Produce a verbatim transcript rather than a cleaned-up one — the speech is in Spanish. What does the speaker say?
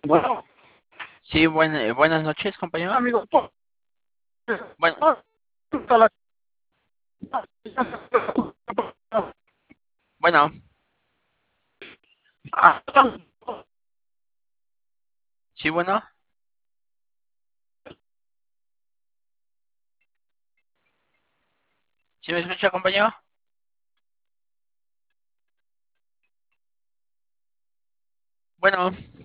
Bueno, Sí, buen- eh, buenas noches, compañero. amigo, pues, Bueno, ah, puta la- bueno, ah, sí, bueno. ¿Sí me escucha, compañero? Bueno.